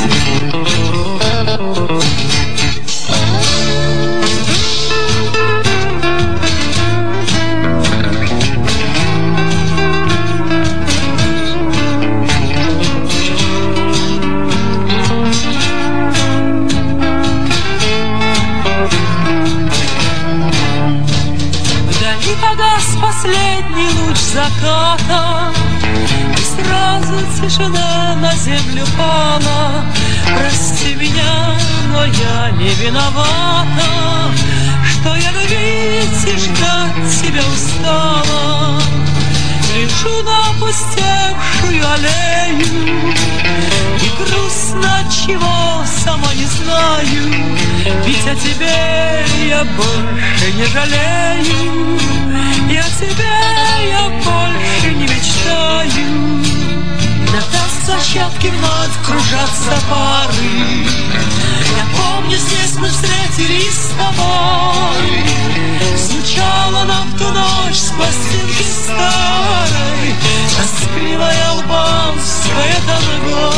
Погас последний луч заката, и сразу тишина на землю пала. Прости меня, но я не виновата, что я любить и ждать тебя устала. Лежу на опустевшую аллею, и грустно чего, сама не знаю, ведь о тебе я больше не жалею, и о тебе я больше не мечтаю. На танцплощадке вновь кружатся пары, я помню, здесь мы встретились с тобой. Звучала нам в ту ночь с пластинки старой тоскливая албанская танго.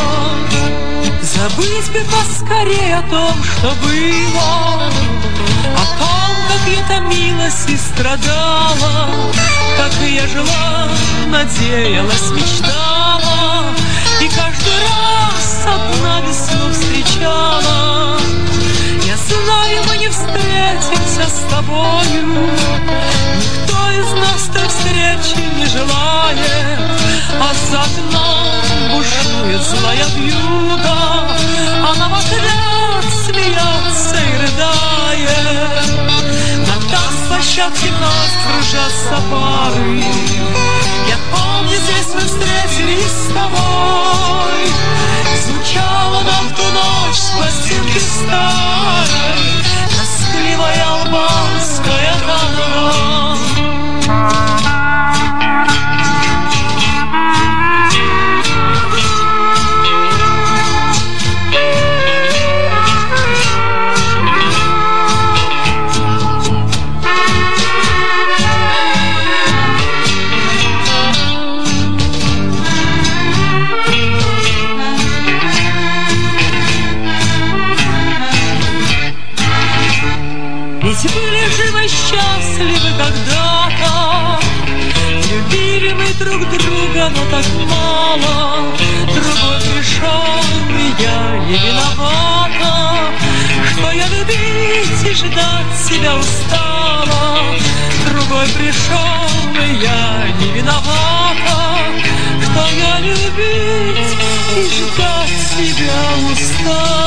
Забыть бы поскорее о том, что было, о том, как я томилась и страдала, как я жила, надеялась, мечтала, и каждый раз одна весну встречала. Я знаю, мы не встретимся с тобою, никто из нас той встречи не желает, а за окном бушует злая вьюга, она в ответ смеется и рыдает. На танцплощадке вновь кружатся пары, я помню, здесь мы встретились с тобой. Звучала нам в ту ночь с пластинки старой тоскливая албанская танго. Ведь были живы, счастливы когда-то, любили мы друг друга, но так мало. Другой пришел, и я не виновата, что я любить и ждать тебя устала. Другой пришел, и я не виновата, что я любить и ждать тебя устала.